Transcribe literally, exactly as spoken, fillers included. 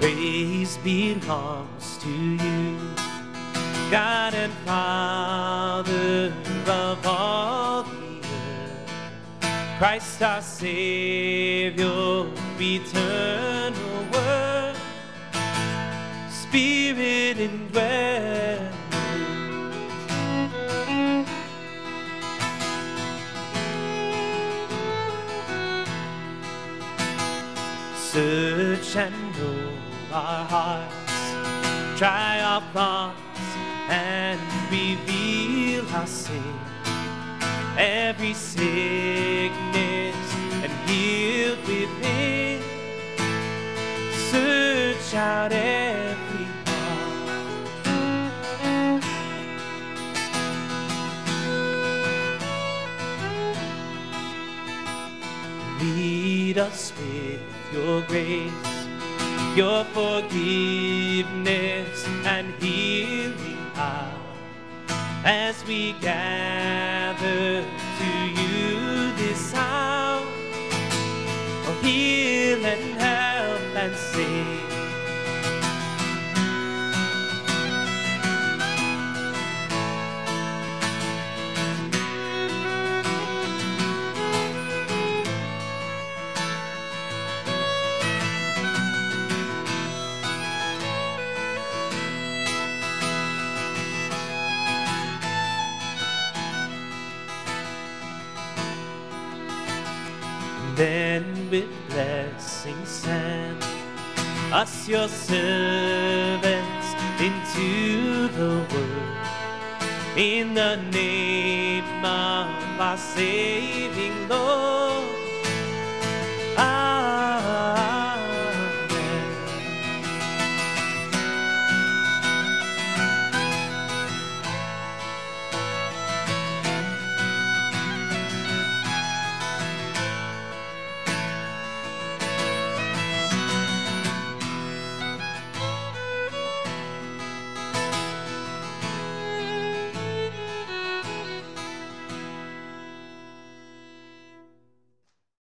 Praise belongs to you, God and Father of all the earth. Christ our Savior, eternal Word, Spirit indwelling. Search and know our hearts, try our thoughts, and reveal our sin, every sickness and heal within. Search out every heart. Lead us with your grace, your forgiveness and healing power, as we gather to you this hour. Oh, heal and help and save. Then with blessings send us your servants into the world, in the name of our saving Lord.